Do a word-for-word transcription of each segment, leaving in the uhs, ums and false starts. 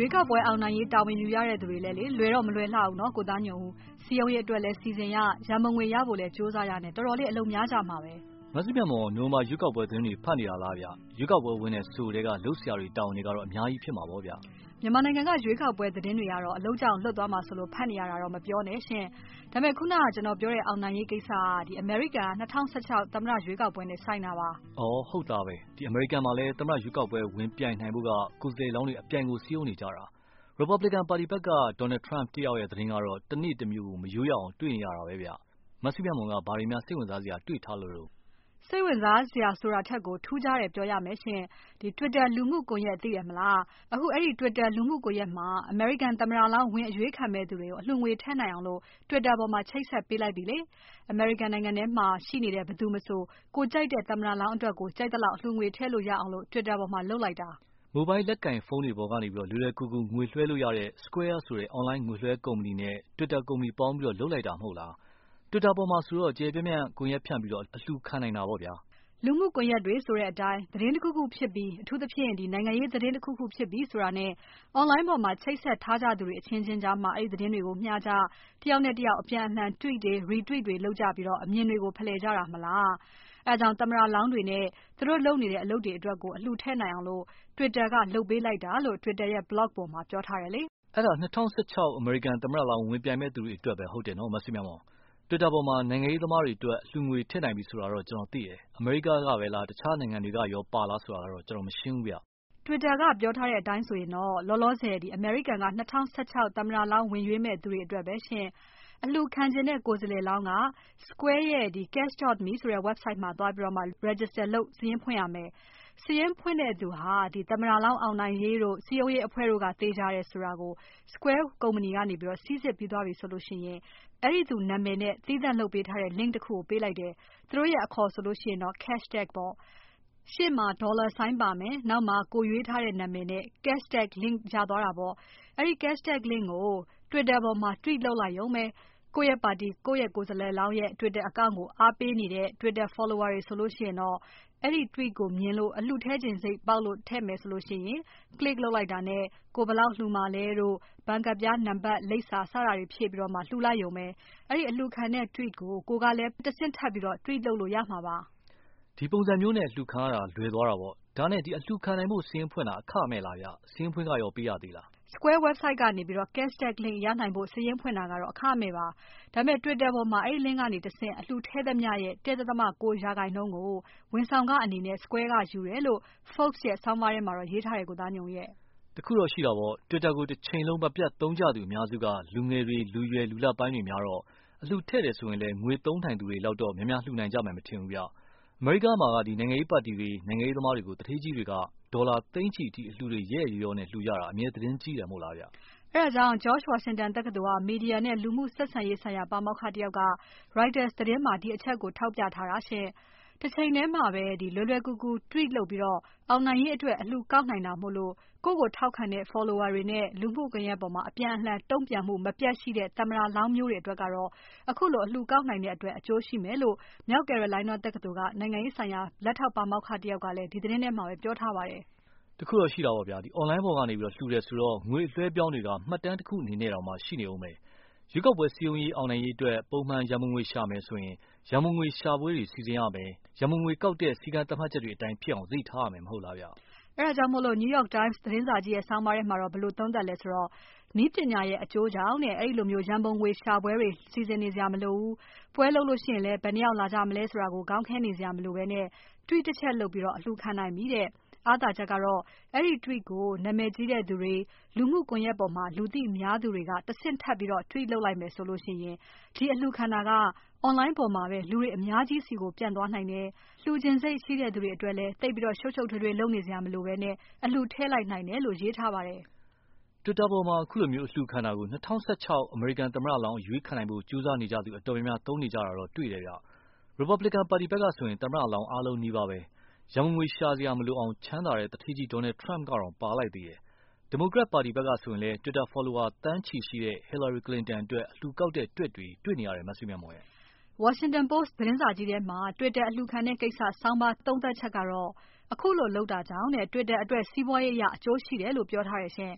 ကောက်ပွဲအောင်နိုင်ရေးတာဝန်ယူရတဲ့သူတွေလည်းလေလွယ်တော့မလွယ်လှဘူးနော်ကိုသားညွန့်ဦးစီယုံရေးအတွက်လည်းစီစဉ်ရရန်မုံငွေရဖို့လည်းစူးစမ်းရနဲ့တော်တော်လေးအလုံးများကြမှာပဲမဆုမြတ်မော်နိုမာရွက်ကောက်ပွဲသတင်းတွေဖတ်နေတာလားဗျရွက်ကောက်ပွဲဝင်တဲ့ဆိုတွေကလှုပ်ရှားတွေတောင်းနေကတော့အများကြီးဖြစ်မှာပေါ့ဗျမြန်မာနိုင်ငံကရွေးကောက်ပွဲသတင်းတွေကတော့အလုံးကြောင်လွတ်သွားမှာဆိုလို့ဖတ်နေရတာတော့မပြောနဲ့ရှင်ဒါပေမဲ့ခုနကကျွန်တော်ပြောတဲ့အောင်နိုင်ရေးကိစ္စကဒီ American ၂၀၁၆သမ္မတရွေးကောက်ပွဲနဲ့ဆိုင်တာပါ။အော်ဟုတ်သားပဲဒီ American မှာလည်းသမ္မတရွေးကောက်ပွဲဝင်ပြိုင်နိုင်ဖို့ကကိုယ်စားလှယ်လောင်းတွေအပြိုင်ကိုစည်းရုံးနေကြတာ။ Republican Party ဘက်က Donald Trump တယောက်ရဲ့သတင်းကတော့တနေ့တစ်မျိုးကိုမယိုးရအောင်တွေ့နေရတာပဲဗျ။မဆုမြတ်မောင်ကဘာတွေများစိတ်ဝင်စားစရာတွေ့ထားလို့လို့စိတ်ဝင်စားစရာဆိုတာထက်ကိုထူးခြားတယ်ပြောရမယ်ရှင်ဒီ Twitter လူမှုကွန်ရက်သိရမလားအခုအဲ့ဒီ Twitter လူမှုကွန်ရက်မှာ American သမ္မတလောင်းဝင်အရွေးခံမဲ့သူတွေကိုအလှငွေထည့်နိုင်အောင်လို့ Twitter ပေါ်မှာချိတ်ဆက်ပေးလိုက်ပြီလေ American နိုင်ငံထဲမှာရှိနေတဲ့ဘယ်သူမဆိုကိုကြိုက်တဲ့သမ္မတလောင်းအတွက်ကိုကြိုက်တဲ့လောက်အလှငွေထည့်လို့ရအောင်လို့ Twitter ပေါ်မှာလုပ်လိုက်တာမိုဘိုင်းလက်ကင်ဖုန်းတွေပေါ်ကနေပြီးတော့လွယ်လွယ်ကူကူငွေလွှဲလို့ရတဲ့ Square ဆိုတဲ့ online ငွေလွှဲကုမ္ပဏီနဲ့ Twitter ကုမ္ပဏီပေါင်းပြီးတော့လုပ်လိုက်တာမဟုတ်လား Twitter ပေါ်မှာဆိုတော့ကျေပြန့်ပြန့်ကွန်ရက်ဖြန့်ပြီးတော့အလှခံနိုင်တာပေါ့ဗျာလူမှုကွန်ရက်တွေဆိုတဲ့အတိုင်းသတင်းတစ်ခုခုဖြစ်ပြီးအထူးသဖြင့်ဒီနိုင်ငံရေးသတင်းတစ်ခုခုဖြစ်ပြီးဆိုတာနဲ့ online ပေါ်မှာချိတ်ဆက်ထားကြသူတွေအချင်းချင်းကြားမှာအဲ့ဒီသတင်းတွေကိုမျှကြတယောက်နဲ့တယောက်အပြန်အလှန် tweet တွေ retweet တွေလုပ်ကြပြီးတော့အမြင်တွေကိုဖလှယ်ကြတာမလားအဲဒါကြောင့်သမ္မတလောင်းတွေနဲ့သူတို့လုပ်နေတဲ့အလုပ်တွေအတွက်ကိုအလှထည့်နိုင်အောင်လို့ Twitter ကလုပ်ပေးလိုက်တာလို့ Twitter ရဲ့ blog ပေါ်မှာပြောထားတယ်လေအဲ့ဒါ၂၀၁၆ American သမ္မတလောင်းဝင်ပြိုင်မဲ့သူတွေအတွက်ပဲဟုတ်တယ်နော်မဆုမြတ်မောင်Twitter ပေါ်မှာနိုင်ငံရေးသမားတွေအတွက်လှူငွေထည့်နိုင်ပြီဆိုတာတော့ကျွန်တော်သိတယ်။ အမေရိကကပဲလားတခြားနိုင်ငံတွေကရောပါလားဆိုတာတော့ကျွန်တော်မရှင်းဘူးဗျ။ Twitter ကပြောထားတဲ့အတိုင်းဆိုရင်တော့လောလောဆယ်ဒီ American က၂၀၁၆သမ္မတလောင်းဝင်ရွေးမဲ့သူတွေအတွက်ပဲရှင်။အလှူခံခြင်းတဲ့ကိုယ်စားလှယ်လောင်းက Square ရဲ့ဒီ cash dot me ဆိုတဲ့ website မှာသွားပြီးတော့မှ register လုပ်စာရင်းဖွင့်ရမယ်။စာရင်းဖွင့်တဲ့သူဟာဒီသမ္မတလောင်းအောင်နိုင်ရေးတို့စီယုံရေးအဖွဲ့တို့ကသေချာတယ်ဆိုတာကို Square ကုမ္ပဏီကနေပြီးတော့စီစစ်ပြီးသွားပြီဆိုလို့ရှိရင်အဲ့ဒီသူနာမည်နဲ့သီးသန့်လုပ်ပေးထားတဲ့ link တစ်ခုကိုပေးလိုက်တယ်သူတို့ရဲ့အခေါ်ဆိုလို့ရှိရင်တော့ hashtag ပေါ့ရှေ့မှာဒေါ်လာဆိုင်းပါမယ်နောက်မှာကိုရွေးထားတဲ့နာမည်နဲ့ hashtag link ရသွားတာပေါ့အဲ့ဒီ hashtag link ကို Twitter ပေါ်မှာ tweet လုပ်လိုက်ရုံပဲကိုယ့်ရဲ့ပါတီကိုယ့်ရဲ့ကိုယ်စားလှယ်လောင်းရဲ့ Twitter account ကိုအားပေးနေတဲ့ Twitter follower တွေဆိုလို့ရှိရင်တော့အဲ့ဒီ tweet ကိုမြင်လို့အလှထည့်ခြင်းစိတ်ပေါက်လို့ထည့်မယ်ဆိုလို့ရှိရင် click လုပ်လိုက်တာနဲ့ကိုဘယ်လောက်လှူမှာလဲတို့ဘဏ်ကဒ်ပြားနံပါတ်လိပ်စာစတာတွေဖြည့်ပြီးတော့မှလှူလိုက်ရုံပဲအဲ့ဒီအလှခံတဲ့ tweet ကိုကိုကလည်းတဆင့်ထပ်ပြီးတော့ tweet လုပ်လို့ရမှာပါဒီပုံစံမျိုးနဲ့အလှခံရတာလွယ်သွားတာပေါ့ဒါနဲ့ဒီအလှခံနိုင်မှုစင်းဖွင့်တာအခမဲ့လားဗျစင်းဖွင့်ကရောပေးရသေးလား Square website ကနေပြီးတော့ hashtag link ရနိုင်ဖို့စာရင်းဖွင့်တာကတော့အခမဲ့ပါ။ဒါပေမဲ့ Twitter ပေါ်မှာအဲ့ဒီ link ကနေတဆင့်အလှထည့်သမျှရဲ့ တစ် ဒသမ ကို ရာခိုင်နှုန်းကိုဝန်ဆောင်ခအနေနဲ့ Square ကယူတယ်လို့ Fox ရဲ့ဆောင်းပါးထဲမှာတော့ရေးထားတယ်ကိုသားညုံရဲ့တခုတော့ရှိတာပေါ့ Twitter ကိုတစ်ချိန်လုံးမပြတ်သုံးကြသူအများစုကလူငယ်တွေလူရွယ်လူလတ်ပိုင်းတွေများတော့အလှထည့်တယ်ဆိုရင်လည်းငွေသုံးနိုင်သူတွေလောက်တော့များများလှူနိုင်ကြမယ်မထင်ဘူးဗျအမေရိကန်မှာကဒီနိုင်ငံရေးပါတီတွေနိုင်ငံရေးသမားတွေကိုတထေးကြီးတွေကဒေါ်လာသိန်းချီအထိအလှတွေရဲရဲရောနဲ့လှူရတာအမြဲသတင်းကြီးတယ်မဟုတ်လားဗျအဲဒါကြောင့် George Washington တက္ကသိုလ်က Media နဲ့လူမှုဆက်ဆံရေးဆိုင်ရာပါမောက္ခတယောက်က Reuters သတင်းမှာဒီအချက်ကိုထောက်ပြထားတာရှင်။တစ်ချိန်ထဲမှာပဲဒီလွယ်လွယ်ကူကူ tweet လုပ်ပြီးတော့အောင်နိုင်ရေးအတွက်အလှကောက်နိုင်တာမို့လို့ကိုယ့်ကိုထောက်ခံတဲ့ follower တွေနဲ့လူမှုကွန်ရက်ပေါ်မှာအပြန်အလှန်တုံ့ပြန်မှုမပြတ်ရှိတဲ့သမ္မတလောင်းမျိုးတွေအတွက်ကတော့အခုလိုအလှကောက်နိုင်တဲ့အတွက်အကျိုးရှိမယ်လို့မြောက် Carolina တက္ကသိုလ်ကနိုင်ငံရေးဆိုင်ရာလက်ထောက်ပါမောက္ခတယောက်ကလည်းဒီသတင်းထဲမှာပဲပြောထားပါတယ်တခုတော့ရှိတာပေါ့ဗျာဒီ online ပေါ်ကနေပြီးတော့လှူတယ်ဆိုတော့ငွေလွှဲပြောင်းတွေကမှတ်တမ်းတစ်ခုအနေနဲ့တောင်မှရှိနေအောင်ပဲရွေးကောက်ပွဲစည်းရုံးရေးအောင်နိုင်ရေးအတွက်ပုံမှန်ရန်ပုံငွေရှာမယ်ဆိုရင်ရန်ပုံငွေရှာပွဲတွေစီစဉ်ရမယ်ရန်ပုံငွေကောက်တဲ့စီကံသတ်မှတ်ချက်တွေအတိုင်းဖြစ်အောင်သိထားရမယ်မဟုတ်လားဗျအဲဒါကြောင့်မို့လို့ New York Times သတင်းစာကြီးရဲ့ဆောင်းပါးထဲမှာတော့ဘယ်လိုသုံးသပ်လဲဆိုတော့နည်းပညာရဲ့အကျိုးကြောင့်တဲ့အဲ့ဒီလိုမျိုးရန်ပုံငွေရှာပွဲတွေစီစဉ်နေစရာမလိုဘူးပွဲလုပ်လို့ရှိရင်လည်းဘယ်နှယောက်လာကြမလဲဆိုတာကိုခေါင်းခဲနေစရာမလိုဘဲနဲ့ tweet တစ်ချက်လုပ်ပြီးတော့အလှခံနိုင်ပြီတဲ့အားသာချက်ကတော့အဲ့ဒီ tweet ကိုနာမည်ကြီးတဲ့သူတွေလူမှုကွန်ရက်ပေါ်မှာလူသိများသူတွေကတဆင့်ထပ်ပြီးတော့ tweet လုပ်လိုက်မယ်ဆိုလို့ရှိရင်ဒီအလှခံတာက online ပေါ်မှာပဲလူတွေအများကြီးစီကိုပြန့်သွားနိုင်တယ်လှူခြင်းစိတ်ရှိတဲ့သူတွေအတွက်လည်းတိတ်ပြီးတော့ရှုပ်ရှုပ်ထွေးထွေးလုပ်နေစရာမလိုဘဲနဲ့အလှထည့်လိုက်နိုင်တယ်လို့ရေးထားပါတယ် Twitter ပေါ်မှာအခုလိုမျိုးအလှခံတာကို၂၀၁၆ American သမ္မတလောင်းအရွေးခံနိုင်ဖို့ကြိုးစားနေကြသူအတော်များများသုံးနေကြတာတော့တွေ့တယ်ဗျ Republican Party ဘက်ကဆိုရင်သမ္မတလောင်းအားလုံးနီးပါးပဲရန်ပုံငွေရှာစရာမလိုအောင်ချမ်းသာတဲ့တထေးကြီး Donald Trump ကတော့ပါလိုက်သေးတယ်။ Democrat Party ဘက်ကဆိုရင်လည်း Twitter follower သန်းချီရှိတဲ့ Hillary Clinton အတွက်အလှူကောက်တဲ့ tweet တွေတွေ့နေရတယ်မဆုမြတ်မော်ရဲ့ Washington Post သတင်းစာကြီးထဲမှာ Twitter အလှူခံတဲ့ကိစ္စဆောင်းပါးသုံးသပ်ချက်ကတော့အခုလိုလုပ်တာကြောင့်တဲ့ Twitter အတွက်စီးပွားရေးအရအကျိုးရှိတယ်လို့ပြောထားတယ်ရှင်။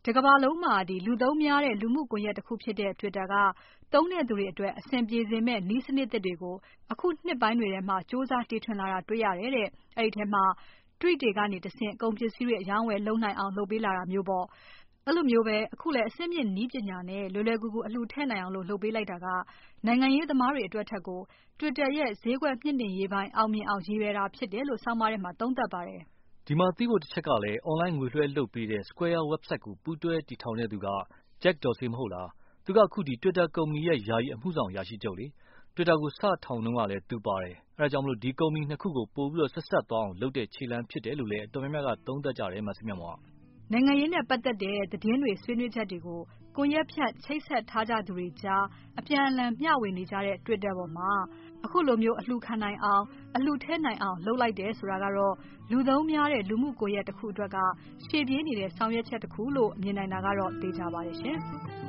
တကမ္ဘာလုံးမှာဒီလူသုံးများတဲ့လူမှုကွန်ရက်တစ်ခုဖြစ်တဲ့ Twitter ကသုံးတဲ့သူတွေအတွက်အဆင်ပြေစေမဲ့နည်းစနစ်သစ်တွေကိုအခုနှစ်ပိုင်းတွေထဲမှာစ조사တီထွင်လာတာတွေ့ရတယ်တဲ့။အဲဒီထဲမှာ Tweet တွေကနေတဆင့်ကုန်ပစ္စည်းတွေအရောင်းဝယ်လုပ်နိုင်အောင်လုပ်ပေးလာတာမျိုးပေါ့။အဲ့လိုမျိုးပဲအခုလည်းအဆင့်မြင့်နည်းပညာနဲ့လွယ်လွယ်ကူကူအလှူထည့်နိုင်အောင်လို့လုပ်ပေးလိုက်တာကနိုင်ငံရေးသမားတွေအတွက်ထက်ကို Twitter ရဲ့ဈေးကွက်မြင့်တင်ရေးပိုင်းအောင်မြင်အောင်ရည်ရွယ်တာဖြစ်တယ်လို့ဆောင်းပါးထဲမှာသုံးသပ်ပါတယ်။ဒီမှာသိဖို့တစ်ချက်ကလည်း online ငွေလွှဲလုပ်ပေးတဲ့ Square website ကိုပူးတွဲတည်ထောင်တဲ့သူက Jack Dorsey မဟုတ်လား။သူကအခုဒီ Twitter ကုမ္ပဏီရဲ့ယာယီအမှုဆောင်အရာရှိချုပ်လေ။ Twitter ကိုစထောင်တုန်းကလည်းသူပါတယ်။အဲဒါကြောင့်မလို့ဒီကုမ္ပဏီနှစ်ခုကိုပိုပြီးဆက်ဆက်သွားအောင်လုပ်တဲ့ခြေလှမ်းဖြစ်တယ်လို့လည်းအတော်များများကသုံးသပ်ကြတယ်မစုမြတ်မွန်။နိုင်ငံရေးနဲ့ပတ်သက်တဲ့သတင်းတွေဆွေးနွေးချက်တွေကိုကွန်ရက်ဖြန့်ချိတ်ဆက်ထားကြသူတွေကြားအပြန်အလှန်မျှဝေနေကြတဲ့ Twitter ပေါ်မှာအခုလိုမျိုးအလှူခံနိုင်အောင်အလှူထည့်နိုင်အောင်လုပ်လိုက်တယ်ဆိုတာကတော့လူသုံးများတဲ့လူမှုကွန်ရက်တစ်ခုအတွက်ကရှေ့ပြေးနေတဲ့ဆောင်ရွက်ချက်တစ်ခုလို့မြင်နိုင်တာကတော့သေချာပါတယ်ရှင်။